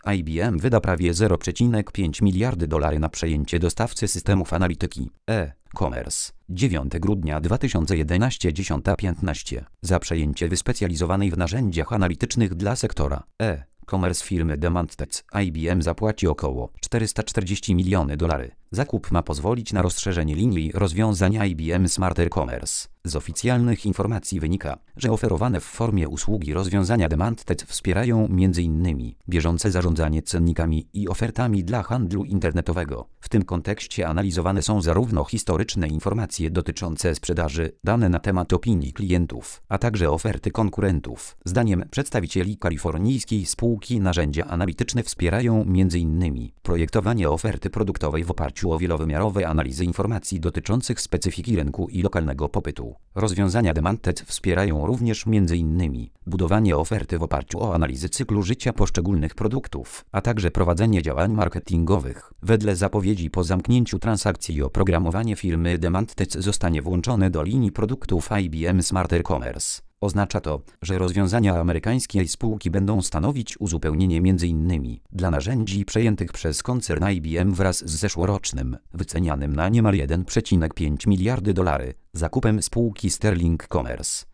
IBM wyda prawie $0,5 miliardy na przejęcie dostawcy systemów analityki e-commerce. 9 grudnia 2011 10:15 za przejęcie wyspecjalizowanej w narzędziach analitycznych dla sektora e-commerce firmy Demandtech IBM zapłaci około $440 miliony. Zakup ma pozwolić na rozszerzenie linii rozwiązań IBM Smarter Commerce. Z oficjalnych informacji wynika, że oferowane w formie usługi rozwiązania Demandtech wspierają m.in. bieżące zarządzanie cennikami i ofertami dla handlu internetowego. W tym kontekście analizowane są zarówno historyczne informacje dotyczące sprzedaży, dane na temat opinii klientów, a także oferty konkurentów. Zdaniem przedstawicieli kalifornijskiej spółki narzędzia analityczne wspierają m.in. projektowanie oferty produktowej w oparciu o wielowymiarowe analizy informacji dotyczących specyfiki rynku i lokalnego popytu. Rozwiązania Demandtech wspierają również m.in. budowanie oferty w oparciu o analizy cyklu życia poszczególnych produktów, a także prowadzenie działań marketingowych. Wedle zapowiedzi po zamknięciu transakcji oprogramowanie firmy Demandtech zostanie włączone do linii produktów IBM Smarter Commerce. Oznacza to, że rozwiązania amerykańskiej spółki będą stanowić uzupełnienie m.in. dla narzędzi przejętych przez koncern IBM wraz z zeszłorocznym, wycenianym na niemal $1,5 miliardy zakupem spółki Sterling Commerce.